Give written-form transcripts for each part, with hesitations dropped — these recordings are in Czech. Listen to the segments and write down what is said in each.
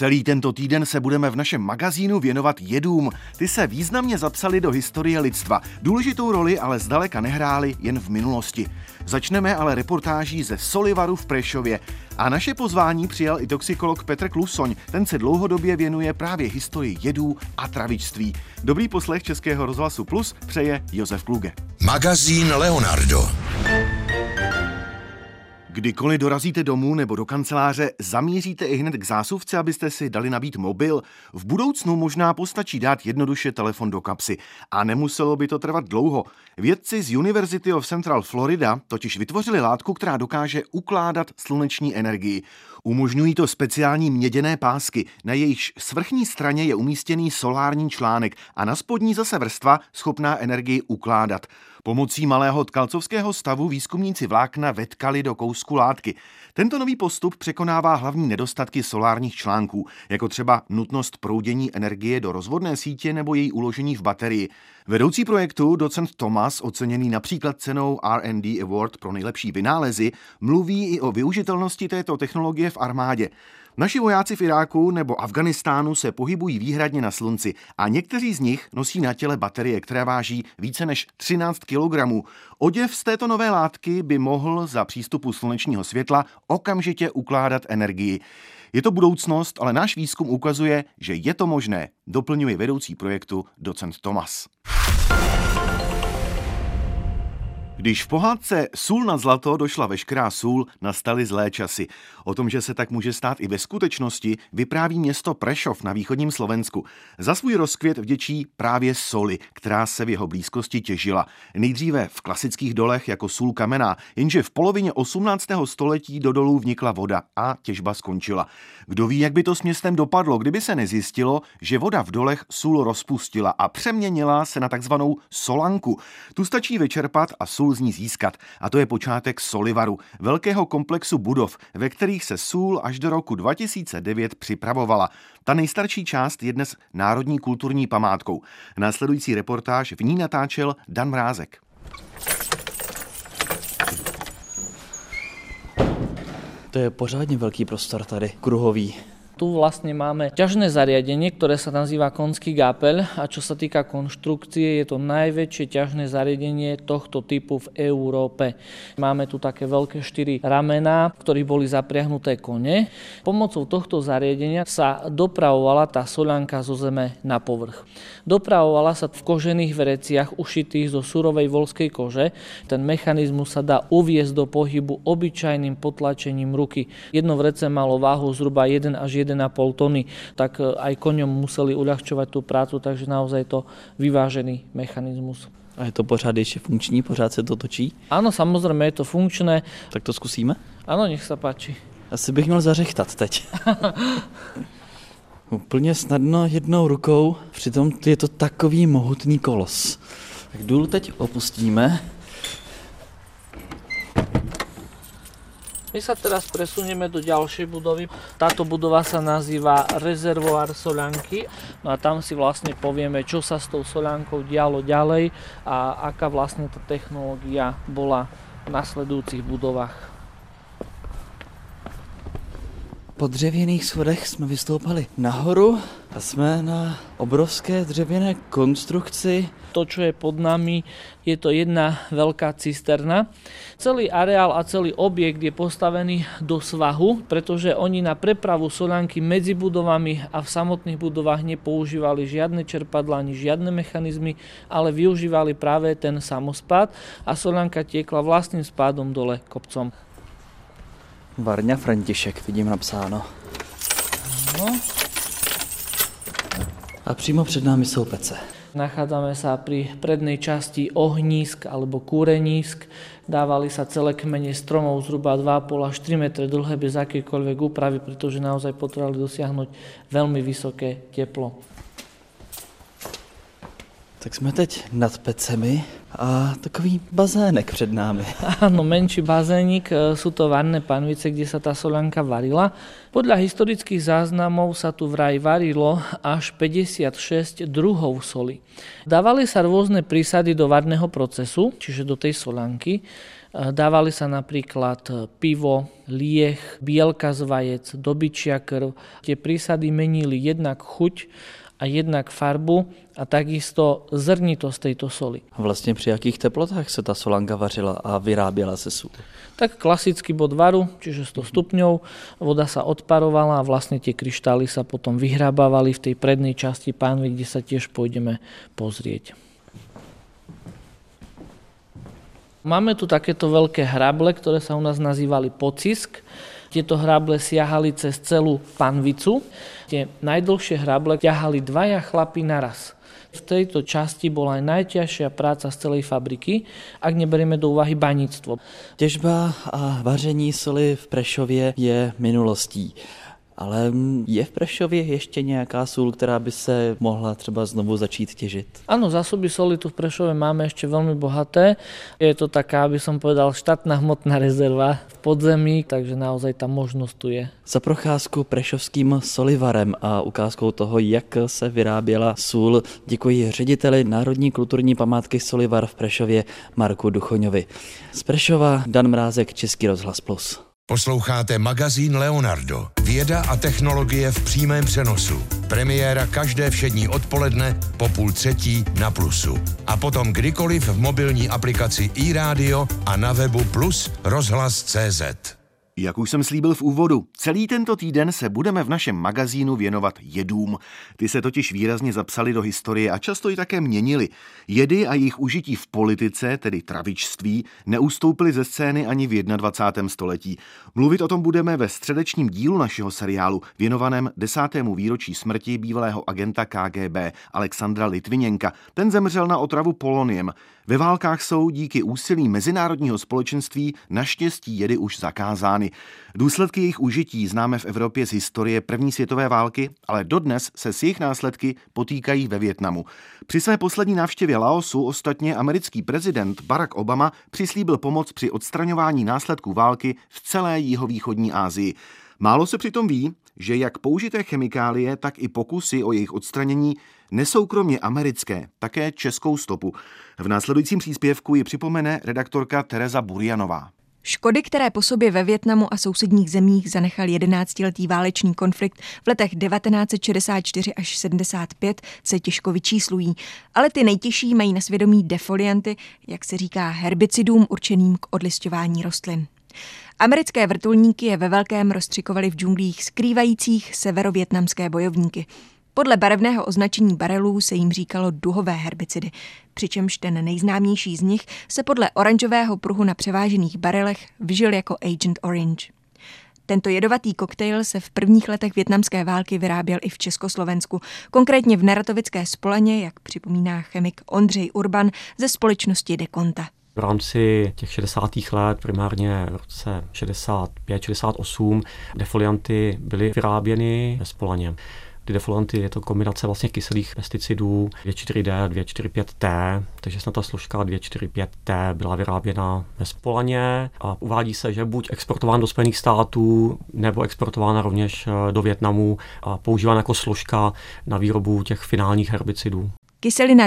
Celý tento týden se budeme v našem magazínu věnovat jedům. Ty se významně zapsaly do historie lidstva. Důležitou roli ale zdaleka nehrály jen v minulosti. Začneme ale reportáží ze Solivaru v Prešově. A naše pozvání přijal i toxikolog Petr Klusoň. Ten se dlouhodobě věnuje právě historii jedů a travičství. Dobrý poslech Českého rozhlasu Plus přeje Josef Kluge. Magazín Leonardo. Kdykoliv dorazíte domů nebo do kanceláře, zamíříte i hned k zásuvce, abyste si dali nabít mobil. V budoucnu možná postačí dát jednoduše telefon do kapsy. A nemuselo by to trvat dlouho. Vědci z University of Central Florida totiž vytvořili látku, která dokáže ukládat sluneční energii. Umožňují to speciální měděné pásky, na jejichž svrchní straně je umístěný solární článek a na spodní zase vrstva schopná energii ukládat. Pomocí malého tkalcovského stavu výzkumníci vlákna vetkali do kousku látky. Tento nový postup překonává hlavní nedostatky solárních článků, jako třeba nutnost proudění energie do rozvodné sítě nebo její uložení v baterii. Vedoucí projektu, docent Thomas, oceněný například cenou R&D Award pro nejlepší vynálezy, mluví i o využitelnosti této technologie v armádě. Naši vojáci v Iráku nebo Afghánistánu se pohybují výhradně na slunci a někteří z nich nosí na těle baterie, které váží více než 13 kg. Oděv z této nové látky by mohl za přístupu slunečního světla okamžitě ukládat energii. Je to budoucnost, ale náš výzkum ukazuje, že je to možné, doplňuje vedoucí projektu docent Thomas. Když v pohádce Sůl nad zlato došla veškerá sůl, nastaly zlé časy. O tom, že se tak může stát i ve skutečnosti, vypráví město Prešov na východním Slovensku. Za svůj rozkvět vděčí právě soli, která se v jeho blízkosti těžila. Nejdříve v klasických dolech jako sůl kamenná, jenže v polovině 18. století do dolů vnikla voda a těžba skončila. Kdo ví, jak by to s městem dopadlo, kdyby se nezjistilo, že voda v dolech sůl rozpustila a přeměnila se na takzvanou solanku. Tu stačí vyčerpat a sůl z ní získat. A to je počátek Solivaru, velkého komplexu budov, ve kterých se sůl až do roku 2009 připravovala. Ta nejstarší část je dnes národní kulturní památkou. Následující reportáž v ní natáčel Dan Mrázek. To je pořádně velký prostor tady, kruhový. Tu vlastne máme ťažné zariadenie, ktoré sa nazýva konský gápeľ a čo sa týka konštrukcie, je to najväčšie ťažné zariadenie tohto typu v Európe. Máme tu také veľké 4 ramená, v ktorých boli zapriahnuté kone. Pomocou tohto zariadenia sa dopravovala tá soľanka zo zeme na povrch. Dopravovala sa v kožených vreciach ušitých zo surovej voľskej kože. Ten mechanizmus sa dá uviesť do pohybu obyčajným potlačením ruky. Jedno vrece malo váhu zhruba 1 až 1,5 tony, tak aj koňom museli uľahčovať tú prácu, takže naozaj to vyvážený mechanizmus. A je to pořád ještě funkční, pořád se to točí? Áno, samozrejme, je to funkčné. Tak to zkusíme? Áno, nech sa páči. Asi bych měl zařechtat teď. Úplně snadno jednou rukou, přitom je to takový mohutný kolos. Tak důl teď opustíme. My sa teraz presunieme do ďalšej budovy. Táto budova sa nazýva rezervoár soľanky. No a tam si vlastne povieme, čo sa s tou soľankou dialo ďalej a aká vlastne tá technológia bola v nasledujúcich budovách. Po dřevěných schodech jsme vystoupali nahoru a jsme na obrovské dřevěné konstrukci. To, čo je pod nami, je to jedna veľká cisterna. Celý areál a celý objekt je postavený do svahu, pretože oni na prepravu soľanky medzi budovami a v samotných budovách nepoužívali žiadne čerpadlá ani žiadne mechanizmy, ale využívali práve ten samospád a soľanka tiekla vlastným spádom dole kopcom. Varňa František, vidím napsáno. No. A přímo před námi jsou pece. Nachádzame sa pri prednej časti ohnízk alebo kúrenízk. Dávali sa celé kmene stromov zhruba 2,5 až 3 metre dlhé bez akékoľvek úpravy, pretože naozaj potrebovali dosiahnuť veľmi vysoké teplo. Tak jsme teď nad pecemi a takový bazének před námi. Áno, menší bazénik, sú to varné panvice, kde sa tá soľanka varila. Podľa historických záznamov sa tu vraj varilo až 56 druhov soli. Dávali sa rôzne prísady do varného procesu, čiže do tej soľanky. Dávali sa napríklad pivo, lieh, bielka z vajec, dobyčia krv. Tie prísady menili jednak chuť a jednak farbu a takisto zrnitosť tejto soli. A vlastně při jakých teplotách se ta solanka vařila a vyráběla se sůl? Tak klasický bod varu, čiže 100 stupňov, voda sa odparovala a vlastne tie kryštály sa potom vyhrabávali v tej prednej časti pánvy, kde sa tiež pôjdeme pozrieť. Máme tu takéto veľké hrable, ktoré sa u nás nazývali pocisk. Tieto hrable siahali cez celú panvicu. Tie najdlhšie hrable ťahali 2 chlapi naraz. V tejto časti bola aj najťažšia práca z celej fabriky, ak neberieme do úvahy baníctvo. Těžba a vaření soli v Prešově je minulostí. Ale je v Prešově ještě nějaká sůl, která by se mohla třeba znovu začít těžit? Áno, zásoby soli tu v Prešove máme ešte veľmi bohaté. Je to taká, aby som povedal, štátna hmotná rezerva v podzemí, takže naozaj tá možnosť tu je. Za procházku prešovským solivarem a ukázkou toho, jak se vyráběla sůl, děkuji řediteli Národní kulturní památky Solivar v Prešově Marku Duchoňovi. Z Prešova Dan Mrázek, Český rozhlas Plus. Posloucháte magazín Leonardo. Věda a technologie v přímém přenosu. Premiéra každé všední odpoledne po 2:30 na Plusu. A potom kdykoliv v mobilní aplikaci iRádio a na webu Plus rozhlas.cz. Jak už jsem slíbil v úvodu, celý tento týden se budeme v našem magazínu věnovat jedům. Ty se totiž výrazně zapsaly do historie a často ji také měnily. Jedy a jejich užití v politice, tedy travičství, neustoupily ze scény ani v 21. století. Mluvit o tom budeme ve středečním dílu našeho seriálu, věnovaném 10. výročí smrti bývalého agenta KGB Alexandra Litviněnka. Ten zemřel na otravu poloniem. Ve válkách jsou díky úsilí mezinárodního společenství naštěstí jedy už zakázány. Důsledky jejich užití známe v Evropě z historie první světové války, ale dodnes se s jejich následky potýkají ve Vietnamu. Při své poslední návštěvě Laosu ostatně americký prezident Barack Obama přislíbil pomoc při odstraňování následků války v celé jihovýchodní Asii. Málo se přitom ví, že jak použité chemikálie, tak i pokusy o jejich odstranění nesou kromě americké také českou stopu. V následujícím příspěvku ji připomene redaktorka Tereza Burjanová. Škody, které po sobě ve Vietnamu a sousedních zemích zanechal 11letý válečný konflikt v letech 1964 až 75, se těžko vyčíslují, ale ty nejtěžší mají na svědomí defolianty, jak se říká herbicidům určeným k odlisťování rostlin. Americké vrtulníky je ve velkém rozstřikovaly v džunglích skrývajících severovietnamské bojovníky. Podle barevného označení barelů se jim říkalo duhové herbicidy, přičemž ten nejznámější z nich se podle oranžového pruhu na převážených barelech vžil jako Agent Orange. Tento jedovatý koktejl se v prvních letech vietnamské války vyráběl i v Československu, konkrétně v Neratovické Spolaně, jak připomíná chemik Ondřej Urban ze společnosti Dekonta. V rámci těch 60. let, primárně v roce 65-68, defolianty byly vyráběny ve Spolaně. Ty defolianty je to kombinace vlastně kyselých pesticidů 2,4-D a 2,4,5-T, takže snad ta složka 2,4,5-T byla vyráběna ve Spolaně a uvádí se, že buď exportován do Spojených států nebo exportována rovněž do Vietnamu a používána jako složka na výrobu těch finálních herbicidů. Kyselina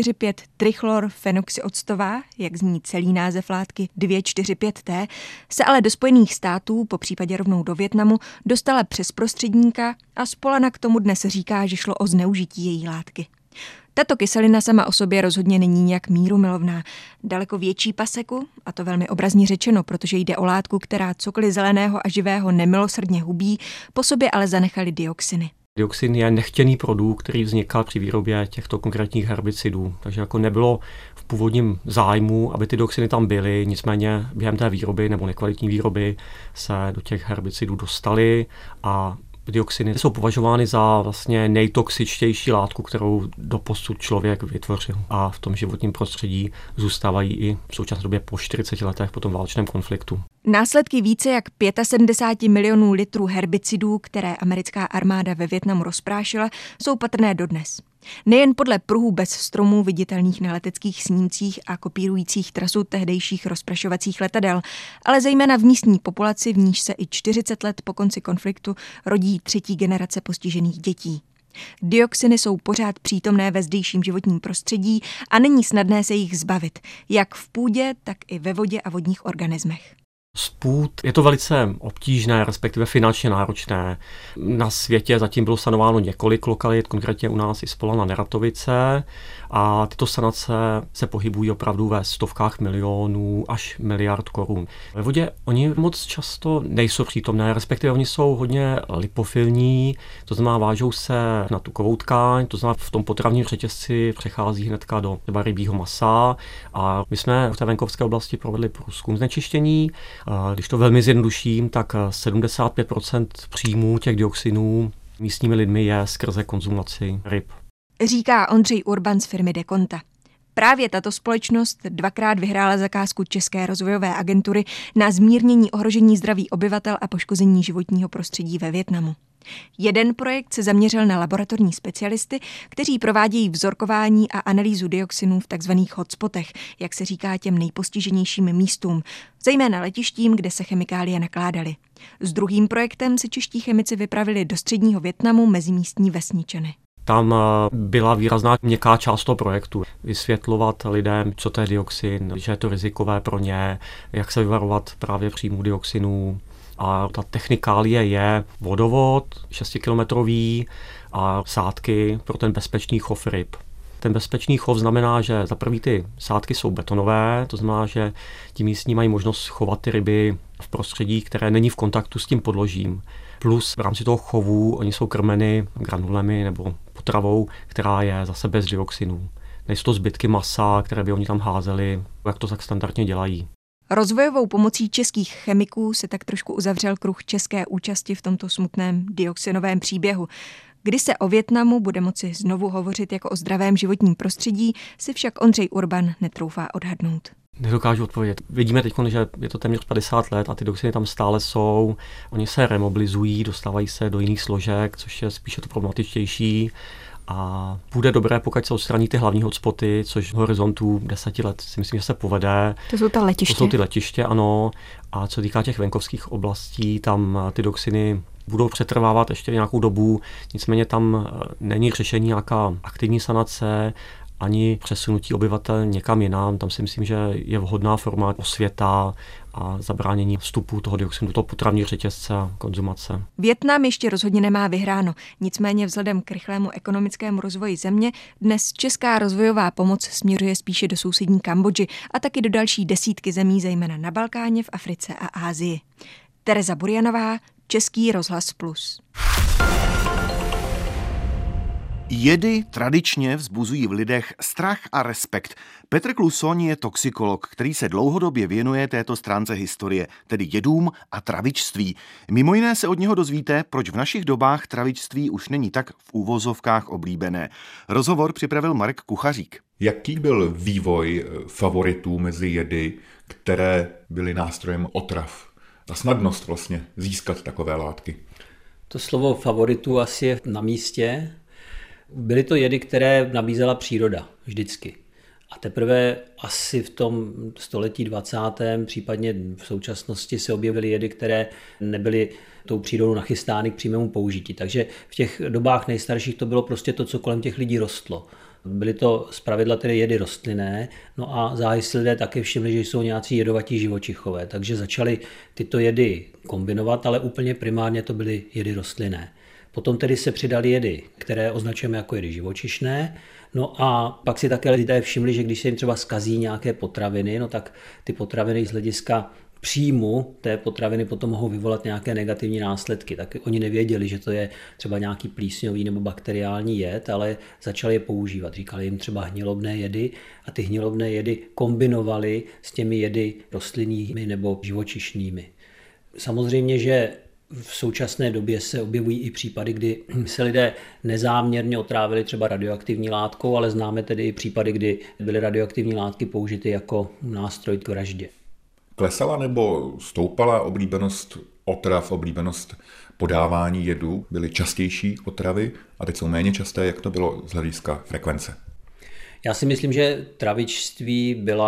2,4,5-trichlorfenoxyoctová, jak zní celý název látky 2,4,5-T, se ale do Spojených států, popřípadě rovnou do Vietnamu, dostala přes prostředníka a Spolana k tomu dnes říká, že šlo o zneužití její látky. Tato kyselina sama o sobě rozhodně není nějak mírumilovná. Daleko větší paseku, a to velmi obrazně řečeno, protože jde o látku, která cokoliv zeleného a živého nemilosrdně hubí, po sobě ale zanechaly dioxiny. Dioxin je nechtěný produkt, který vznikal při výrobě těchto konkrétních herbicidů, takže jako nebylo v původním zájmu, aby ty dioxiny tam byly, nicméně během té výroby nebo nekvalitní výroby se do těch herbicidů dostaly a dioxiny jsou považovány za vlastně nejtoxičtější látku, kterou doposud člověk vytvořil a v tom životním prostředí zůstávají i v současné době po 40 letech po tom válečném konfliktu. Následky více jak 75 milionů litrů herbicidů, které americká armáda ve Vietnamu rozprášila, jsou patrné dodnes. Nejen podle pruhů bez stromů viditelných na leteckých snímcích a kopírujících trasu tehdejších rozprašovacích letadel, ale zejména v místní populaci, v níž se i 40 let po konci konfliktu rodí třetí generace postižených dětí. Dioxiny jsou pořád přítomné ve zdejším životním prostředí a není snadné se jich zbavit, jak v půdě, tak i ve vodě a vodních organismech. Z půd je to velice obtížné, respektive finančně náročné. Na světě zatím bylo sanováno několik lokalit, konkrétně u nás i Spolana Neratovice, a tyto sanace se pohybují opravdu ve stovkách milionů až miliard korun. Ve vodě oni moc často nejsou přítomné, respektive oni jsou hodně lipofilní, to znamená vážou se na tukovou tkáň, to znamená v tom potravním řetězci přechází hnedka do třeba rybího masa, a my jsme v té venkovské oblasti provedli průzkum znečištění. Když to velmi zjednoduším, tak 75% příjmů těch dioxinů místními lidmi je skrze konzumaci ryb. Říká Ondřej Urban z firmy Dekonta. Právě tato společnost dvakrát vyhrála zakázku České rozvojové agentury na zmírnění ohrožení zdraví obyvatel a poškození životního prostředí ve Vietnamu. Jeden projekt se zaměřil na laboratorní specialisty, kteří provádějí vzorkování a analýzu dioxinů v tzv. Hotspotech, jak se říká těm nejpostiženějším místům, zejména letištím, kde se chemikálie nakládaly. S druhým projektem se čeští chemici vypravili do středního Vietnamu mezi místní vesničany. Tam byla výrazná měkká část toho projektu. Vysvětlovat lidem, co to je dioxin, že je to rizikové pro ně, jak se vyvarovat právě příjmu dioxinů. A ta technikálie je vodovod 6kilometrový a sádky pro ten bezpečný chov ryb. Ten bezpečný chov znamená, že za první ty sádky jsou betonové, to znamená, že ti místní mají možnost chovat ty ryby v prostředí, které není v kontaktu s tím podložím. Plus v rámci toho chovu oni jsou krmeny granulemi nebo potravou, která je zase bez dioxinů. Nejsou to zbytky masa, které by oni tam házeli, jak to tak standardně dělají. Rozvojovou pomocí českých chemiků se tak trošku uzavřel kruh české účasti v tomto smutném dioxinovém příběhu. Kdy se o Vietnamu bude moci znovu hovořit jako o zdravém životním prostředí, si však Ondřej Urban netroufá odhadnout. Nedokážu odpovědět. Vidíme teď, že je to téměř 50 let a ty dioxiny tam stále jsou. Oni se remobilizují, dostávají se do jiných složek, což je spíše to problematičtější. A bude dobré, pokud se odstraní ty hlavní hotspoty, což v horizontu 10 let si myslím, že se povede. To jsou ta letiště. To jsou ty letiště, ano. A co týká těch venkovských oblastí, tam ty dioxiny budou přetrvávat ještě nějakou dobu. Nicméně tam není řešení nějaká aktivní sanace, ani přesunutí obyvatel někam jinam. Tam si myslím, že je vhodná forma osvěta a zabránění vstupu toho dioxinu do toho potravního řetězce a konzumace. Vietnam ještě rozhodně nemá vyhráno. Nicméně vzhledem k rychlému ekonomickému rozvoji země dnes česká rozvojová pomoc směřuje spíše do sousední Kambodži a taky do další desítky zemí, zejména na Balkáně, v Africe a Asii. Tereza Burjanová, Český rozhlas Plus. Jedy tradičně vzbuzují v lidech strach a respekt. Petr Klusoň je toxikolog, který se dlouhodobě věnuje této stránce historie, tedy jedům a travičství. Mimo jiné se od něho dozvíte, proč v našich dobách travičství už není tak v úvozovkách oblíbené. Rozhovor připravil Marek Kuchařík. Jaký byl vývoj favoritů mezi jedy, které byly nástrojem otrav? Ta snadnost vlastně získat takové látky. To slovo favoritu asi je na místě. Byly to jedy, které nabízela příroda vždycky. A teprve asi v tom století 20., případně v současnosti se objevily jedy, které nebyly tou přírodou nachystány k přímému použití. Takže v těch dobách nejstarších to bylo prostě to, co kolem těch lidí rostlo. Byly to zpravidla tedy jedy rostlinné, no a záhy si lidé také všimli, že jsou nějací jedovatí živočichové, takže začali tyto jedy kombinovat, ale úplně primárně to byly jedy rostlinné. Potom tedy se přidaly jedy, které označujeme jako jedy živočišné, no a pak si také lidé všimli, že když se jim třeba zkazí nějaké potraviny, no tak ty potraviny z hlediska příjmu té potraviny potom mohou vyvolat nějaké negativní následky. Tak oni nevěděli, že to je třeba nějaký plísňový nebo bakteriální jed, ale začali je používat. Říkali jim třeba hnilobné jedy a ty hnilobné jedy kombinovali s těmi jedy rostlinnými nebo živočišnými. Samozřejmě, že v současné době se objevují i případy, kdy se lidé nezáměrně otrávili třeba radioaktivní látkou, ale známe tedy i případy, kdy byly radioaktivní látky použity jako nástroj k vraždě. Klesala nebo stoupala oblíbenost otrav, oblíbenost podávání jedů? Byly častější otravy a teď jsou méně časté, jak to bylo z hlediska frekvence? Já si myslím, že travičství byla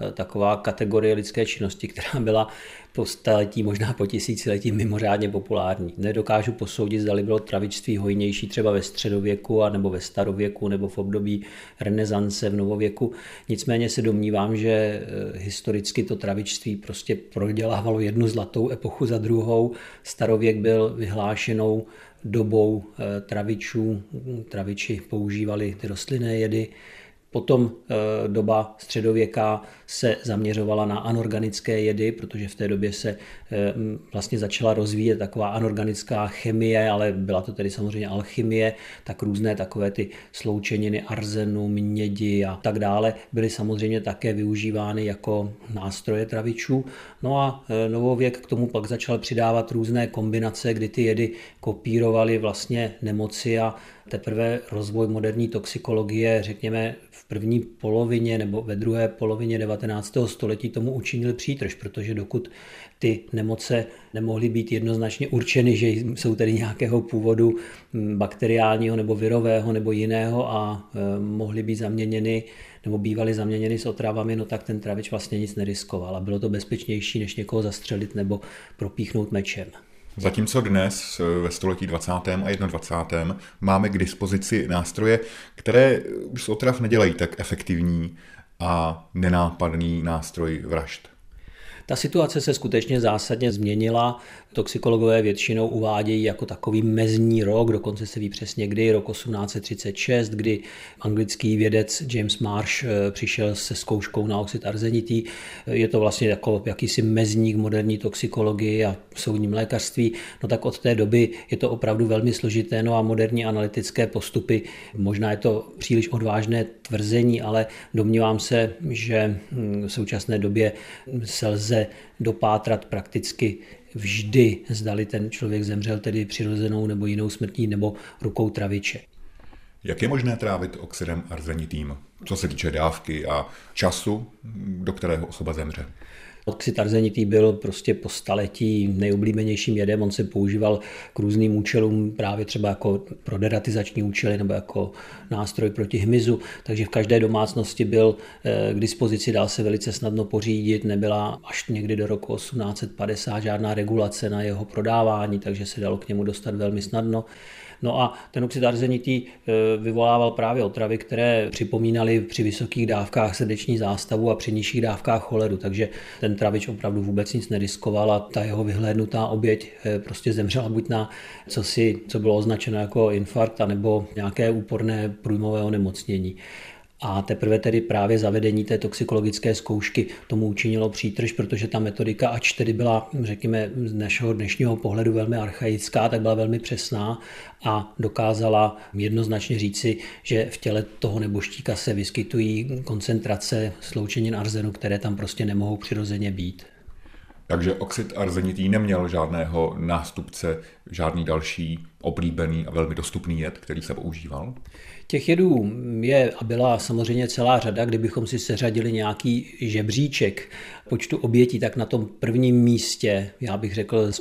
taková kategorie lidské činnosti, která byla po staletí, možná po tisíciletí mimořádně populární. Nedokážu posoudit, zda bylo travičství hojnější třeba ve středověku, nebo ve starověku, nebo v období renesance, v novověku. Nicméně se domnívám, že historicky to travičství prostě prodělávalo jednu zlatou epochu za druhou. Starověk byl vyhlášenou dobou travičů. Traviči používali ty rostlinné jedy. Potom doba středověká se zaměřovala na anorganické jedy, protože v té době se vlastně začala rozvíjet taková anorganická chemie, ale byla to tedy samozřejmě alchymie, tak různé takové ty sloučeniny arzenu, mědi a tak dále byly samozřejmě také využívány jako nástroje travičů. No a novověk k tomu pak začal přidávat různé kombinace, kdy ty jedy kopírovaly vlastně nemoci a teprve rozvoj moderní toxikologie, řekněme, v první polovině nebo ve druhé polovině 19. století tomu učinil přítrž, protože dokud ty nemoce nemohly být jednoznačně určeny, že jsou tedy nějakého původu bakteriálního nebo virového nebo jiného a mohly být zaměněny nebo bývaly zaměněny s otravami, no tak ten travič vlastně nic neriskoval a bylo to bezpečnější, než někoho zastřelit nebo propíchnout mečem. Zatímco dnes ve století 20. a 21. máme k dispozici nástroje, které už z otrav nedělají tak efektivní a nenápadný nástroj vražd. Ta situace se skutečně zásadně změnila. Toxikologové většinou uvádějí jako takový mezní rok, dokonce se ví přesně kdy, rok 1836, kdy anglický vědec James Marsh přišel se zkouškou na oxid arzenitý. Je to vlastně jako jakýsi mezník moderní toxikologii a soudním lékařství. No tak od té doby je to opravdu velmi složité, no a moderní analytické postupy, možná je to příliš odvážné tvrzení, ale domnívám se, že v současné době se lze dopátrat prakticky vždy, zdali ten člověk zemřel tedy přirozenou nebo jinou smrtí nebo rukou traviče. Jak je možné trávit oxidem arzenitým, co se týče dávky a času, do kterého osoba zemře? Oxid arzenitý byl prostě po staletí nejoblíbenějším jedem, on se používal k různým účelům, právě třeba jako pro deratizační účely nebo jako nástroj proti hmyzu, takže v každé domácnosti byl k dispozici, dal se velice snadno pořídit, nebyla až někdy do roku 1850 žádná regulace na jeho prodávání, takže se dalo k němu dostat velmi snadno. No a ten oxid arzenitý vyvolával právě otravy, které připomínaly při vysokých dávkách srdeční zástavu a při nižších dávkách choleru, takže ten travič opravdu vůbec nic neriskoval a ta jeho vyhlédnutá oběť prostě zemřela buď na co bylo označeno jako infarkt, anebo nějaké úporné průjmové onemocnění. A teprve tedy právě zavedení té toxikologické zkoušky tomu učinilo přítrž, protože ta metodika, ač tedy byla, řekněme, z našeho dnešního pohledu velmi archaická, tak byla velmi přesná a dokázala jednoznačně říci, že v těle toho nebožtíka se vyskytují koncentrace sloučenin arzenu, které tam prostě nemohou přirozeně být. Takže oxid arzenitý neměl žádného nástupce, žádný další oblíbený a velmi dostupný jed, který se používal? Těch jedů je a byla samozřejmě celá řada. Kdybychom si seřadili nějaký žebříček počtu obětí, tak na tom prvním místě, já bych řekl z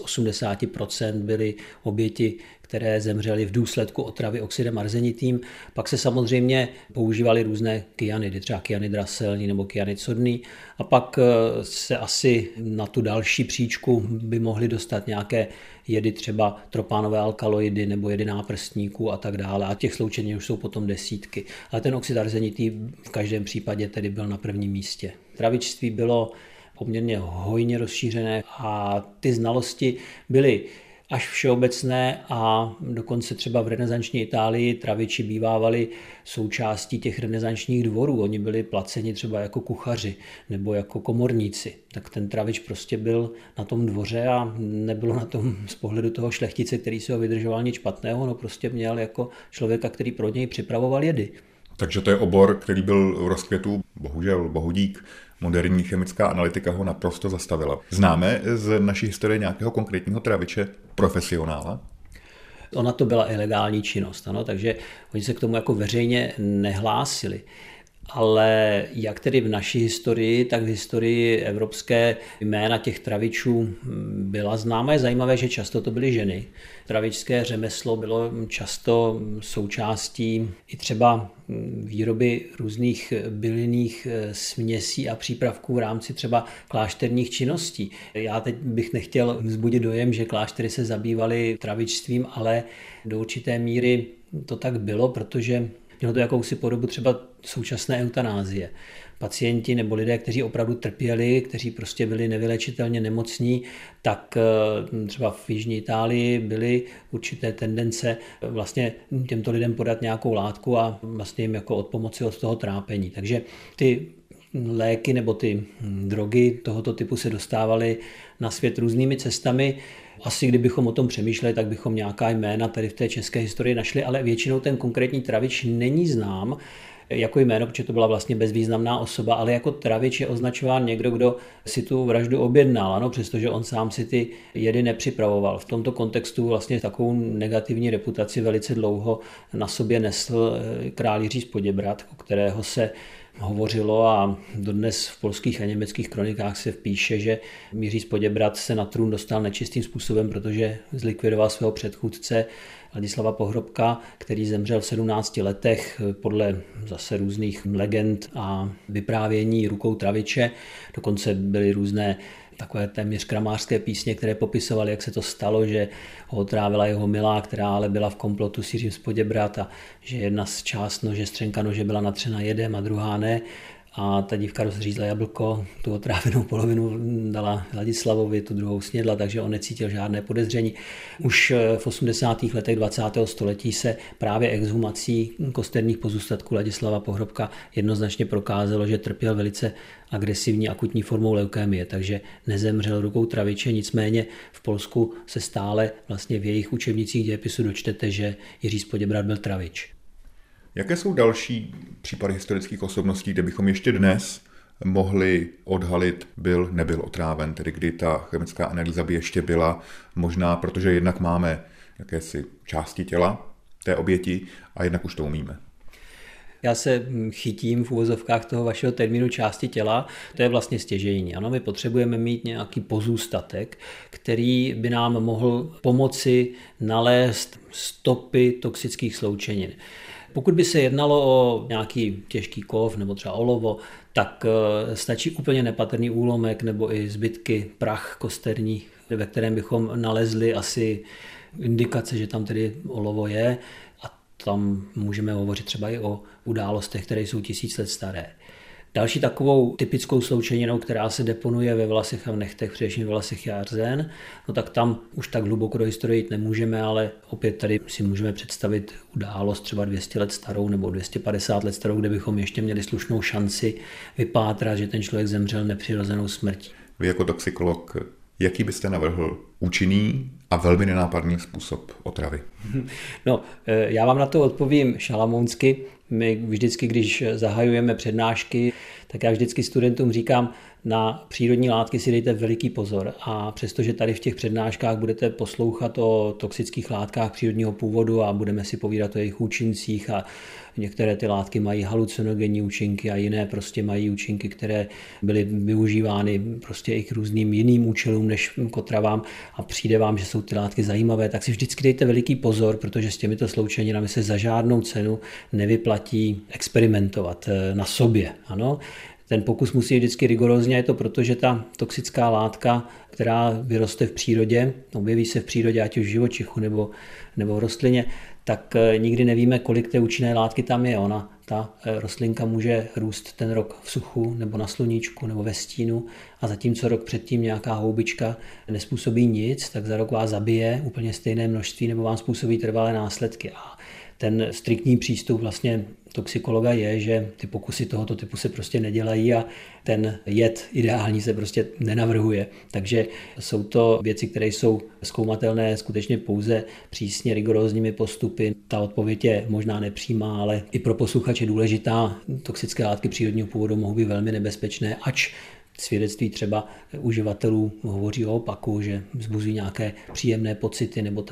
80% byly oběti, které zemřely v důsledku otravy oxidem arzenitým. Pak se samozřejmě používaly různé kyanidy, třeba kyanid raselný nebo kyanid sodný. A pak se asi na tu další příčku by mohly dostat nějaké jedy, třeba tropánové alkaloidy nebo jedy náprstníků a tak dále. A těch sloučenin už jsou potom desítky. Ale ten oxid arzenitý v každém případě tedy byl na prvním místě. Travičství bylo poměrně hojně rozšířené a ty znalosti byly až všeobecné a dokonce třeba v renesanční Itálii traviči bývávali součástí těch renesančních dvorů. Oni byli placeni třeba jako kuchaři nebo jako komorníci. Tak ten travič prostě byl na tom dvoře a nebylo na tom z pohledu toho šlechtice, který si ho vydržoval, nic špatného, no prostě měl jako člověka, který pro něj připravoval jedy. Takže to je obor, který byl v rozkvětu, bohužel, bohudík. Moderní chemická analytika ho naprosto zastavila. Známe z naší historie nějakého konkrétního traviče profesionála? Ona to byla ilegální činnost, ano, takže oni se k tomu jako veřejně nehlásili. ale jak tedy v naší historii, tak v historii evropské jména těch travičů byla známa. Je zajímavé, že často to byly ženy. Travičské řemeslo bylo často součástí i třeba výroby různých bylinných směsí a přípravků v rámci třeba klášterních činností. Já teď bych nechtěl vzbudit dojem, že kláštery se zabývaly travičstvím, ale do určité míry to tak bylo, protože mělo to jakousi podobu třeba současné eutanázie. Pacienti nebo lidé, kteří opravdu trpěli, kteří prostě byli nevylečitelně nemocní, tak třeba v jižní Itálii byly určité tendence vlastně těmto lidem podat nějakou látku a vlastně jim jako odpomoci od toho trápení. Takže ty léky nebo ty drogy tohoto typu se dostávaly na svět různými cestami. Asi kdybychom o tom přemýšleli, tak bychom nějaká jména tady v té české historii našli, ale většinou ten konkrétní travič není znám jako jméno, protože to byla vlastně bezvýznamná osoba, ale jako travič je označován někdo, kdo si tu vraždu objednal, ano, přestože on sám si ty jedy nepřipravoval. V tomto kontextu vlastně takovou negativní reputaci velice dlouho na sobě nesl král Jiří z Poděbrad, o kterého se hovořilo a dodnes v polských a německých kronikách se píše, že Jiří z Poděbrad se na trůn dostal nečistým způsobem, protože zlikvidoval svého předchůdce Ladislava Pohrobka, který zemřel v 17 letech podle zase různých legend a vyprávění rukou traviče. Dokonce byly různé takové téměř kramářské písně, které popisovaly, jak se to stalo, že ho otrávila jeho milá, která ale byla v komplotu s Jiřím z Poděbrad a že jedna z část nože, střenka nože byla natřena jedem a druhá ne. A ta dívka rozřízla jablko, tu otrávenou polovinu dala Ladislavovi, tu druhou snědla, takže on necítil žádné podezření. Už v 80. letech 20. století se právě exhumací kosterních pozůstatků Ladislava Pohrobka jednoznačně prokázalo, že trpěl velice agresivní akutní formou leukémie, takže nezemřel rukou traviče, nicméně v Polsku se stále vlastně v jejich učebnicích dějepisu dočtete, že Jiří z Poděbrad byl travič. Jaké jsou další případy historických osobností, kde bychom ještě dnes mohli odhalit, byl, nebyl otráven, tedy kdy ta chemická analýza by ještě byla možná, protože jednak máme jakési části těla té oběti a jednak už to umíme. Já se chytím v uvozovkách toho vašeho termínu části těla, to je vlastně stěžejní. Ano, my potřebujeme mít nějaký pozůstatek, který by nám mohl pomoci nalézt stopy toxických sloučenin. Pokud by se jednalo o nějaký těžký kov nebo třeba olovo, tak stačí úplně nepatrný úlomek nebo i zbytky, prach kosterní, ve kterém bychom nalezli asi indikace, že tam tedy olovo je a tam můžeme hovořit třeba i o událostech, které jsou 1000 let staré. Další takovou typickou sloučeninou, která se deponuje ve vlasech a v nechtech, především ve vlasech, je arzen. No tak tam už tak hluboko do historie jít nemůžeme, ale opět tady si můžeme představit událost třeba 200 let starou nebo 250 let starou, kde bychom ještě měli slušnou šanci vypátrat, že ten člověk zemřel nepřirozenou smrtí. Vy jako toxikolog, jaký byste navrhl účinný a velmi nenápadný způsob otravy? No, já vám na to odpovím šalamounsky. My vždycky, když zahajujeme přednášky, tak já vždycky studentům říkám, na přírodní látky si dejte veliký pozor a přestože tady v těch přednáškách budete poslouchat o toxických látkách přírodního původu a budeme si povídat o jejich účincích a některé ty látky mají halucinogenní účinky a jiné prostě mají účinky, které byly využívány prostě i k různým jiným účelům než k otravám a přijde vám, že jsou ty látky zajímavé, tak si vždycky dejte veliký pozor, protože s těmito sloučeninami se za žádnou cenu nevyplatí experimentovat na sobě. Ano? Ten pokus musí vždycky rigorózně, je to proto, že ta toxická látka, která vyroste v přírodě, objeví se v přírodě, ať už v živočichu nebo v rostlině, tak nikdy nevíme, kolik té účinné látky tam je. Ta rostlinka může růst ten rok v suchu nebo na sluníčku nebo ve stínu a zatímco rok předtím nějaká houbička nespůsobí nic, tak za rok vás zabije úplně stejné množství nebo vám způsobí trvalé následky. A ten striktní přístup vlastně toxikologa je, že ty pokusy tohoto typu se prostě nedělají a ten jed ideální se prostě nenavrhuje. Takže jsou to věci, které jsou zkoumatelné skutečně pouze přísně rigorózními postupy. Ta odpověď je možná nepřímá, ale i pro posluchače důležitá. Toxické látky přírodního původu mohou být velmi nebezpečné, ač svědectví třeba uživatelů hovoří o opaku, že vzbuzují nějaké příjemné pocity nebo tak,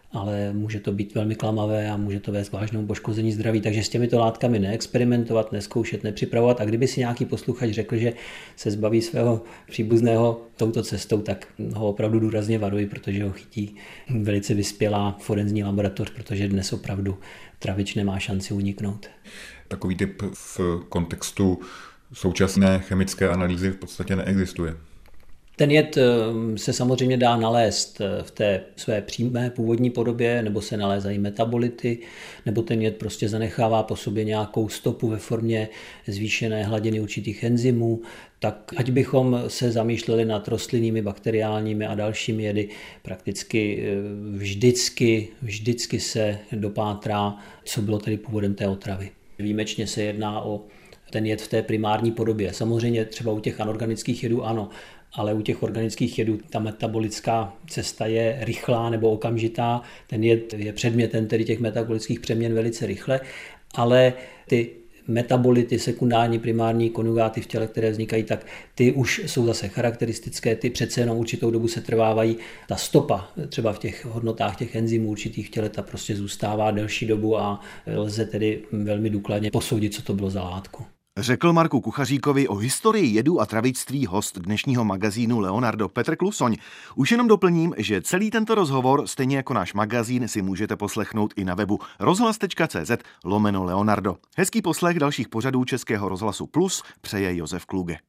ale může to být velmi klamavé a může to vést k vážnému poškození zdraví. Takže s těmito látkami neexperimentovat, neskoušet, nepřipravovat. A kdyby si nějaký posluchač řekl, že se zbaví svého příbuzného touto cestou, tak ho opravdu důrazně varuji, protože ho chytí velice vyspělá forenzní laboratoř, protože dnes opravdu travič nemá šanci uniknout. Takový typ v kontextu současné chemické analýzy v podstatě neexistuje. Ten jed se samozřejmě dá nalézt v té své přímé původní podobě, nebo se nalézají metabolity, nebo ten jed prostě zanechává po sobě nějakou stopu ve formě zvýšené hladiny určitých enzymů. Tak ať bychom se zamýšleli nad rostlinnými, bakteriálními a dalšími jedy, prakticky vždycky se dopátrá, co bylo tedy původem té otravy. Výjimečně se jedná o ten jed v té primární podobě. Samozřejmě třeba u těch anorganických jedů ano, ale u těch organických jedů ta metabolická cesta je rychlá nebo okamžitá. Ten jed je předmětem tedy těch metabolických přeměn velice rychle, ale ty metabolity, sekundární, primární konjugáty v těle, které vznikají, tak ty už jsou zase charakteristické, ty přece jenom určitou dobu se trvávají. Ta stopa třeba v těch hodnotách těch enzymů určitých v těle, ta prostě zůstává delší dobu a lze tedy velmi důkladně posoudit, co to bylo za látku. Řekl Marku Kuchaříkovi o historii jedů a travictví host dnešního magazínu Leonardo Petr Klusoň. Už jenom doplním, že celý tento rozhovor, stejně jako náš magazín, si můžete poslechnout i na webu rozhlas.cz/Leonardo. Hezký poslech dalších pořadů Českého rozhlasu Plus přeje Josef Kluge.